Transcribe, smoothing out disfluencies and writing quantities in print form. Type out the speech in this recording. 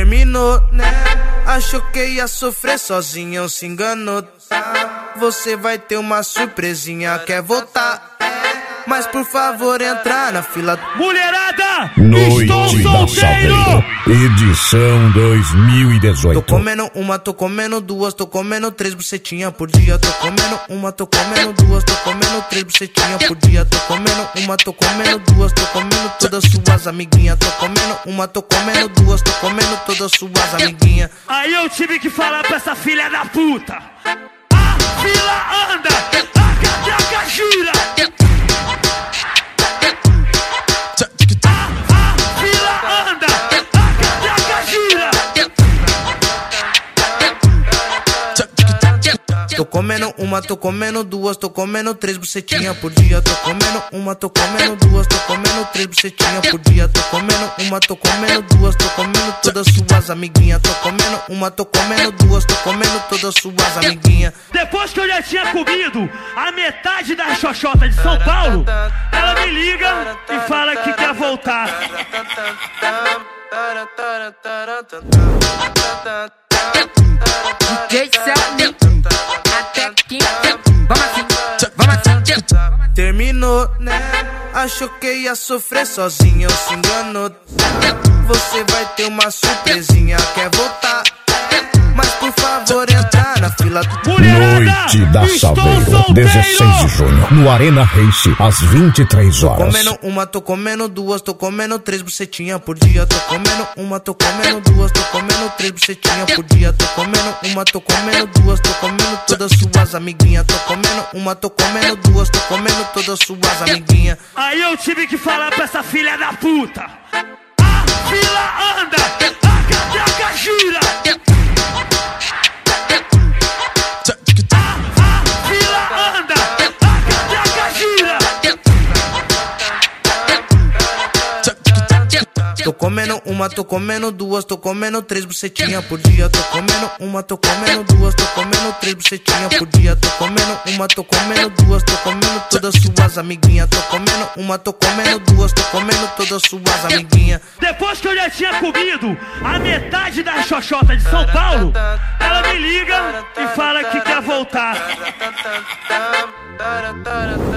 Terminou, né? Achou que ia sofrer sozinho, se enganou. Você vai ter uma surpresinha, quer voltar? Mas por favor, entrar na fila. Mulherada, Noite estou da solteiro! Salveiro, edição 2018. Tô comendo uma, tô comendo duas, tô comendo três bucetinhas por dia. Tô comendo uma, tô comendo duas, tô comendo três bucetinhas por dia. Tô comendo uma, tô comendo duas, tô comendo todas suas amiguinhas. Tô comendo uma, tô comendo duas, tô comendo todas suas amiguinhas. Aí eu tive que falar pra essa filha da puta: a fila anda, a catraca gira. Tô comendo uma, tô comendo duas, tô comendo três bucetinhas por dia. Tô comendo uma, tô comendo duas, tô comendo três bucetinhas por dia. Tô comendo uma, tô comendo duas, tô comendo todas suas amiguinhas. Tô comendo uma, tô comendo duas, tô comendo todas suas amiguinhas. Depois que eu já tinha comido a metade da xoxota de São Paulo, ela me liga e fala que quer voltar. DJ Selmy, até quinta, vamos assim. Terminou, né? Achou que ia sofrer sozinho, se enganou. Você vai ter uma surpresinha, quer voltar? Mas por favor, entrar na fila. Noite da Salveiro, 16 de junho, no Arena Race, às 23 horas. Tô comendo uma, tô comendo duas, tô comendo três bucetinhas por dia. Tô comendo uma, tô comendo duas, tô comendo três bucetinhas por dia. Tô comendo uma, tô comendo duas, tô comendo todas suas amiguinhas. Tô comendo uma, tô comendo duas, tô comendo todas suas amiguinhas. Aí eu tive que falar pra essa filha da puta: a fila anda, a catraca gira. Tô comendo uma, tô comendo duas, tô comendo três bucetinhas por dia. Tô comendo uma, tô comendo duas, tô comendo três bucetinhas por dia. Tô comendo uma, tô comendo duas, tô comendo todas suas amiguinhas. Tô comendo uma, tô comendo duas, tô comendo todas suas amiguinhas. Depois que eu já tinha comido a metade da xoxota de São Paulo, ela me liga e fala que quer voltar.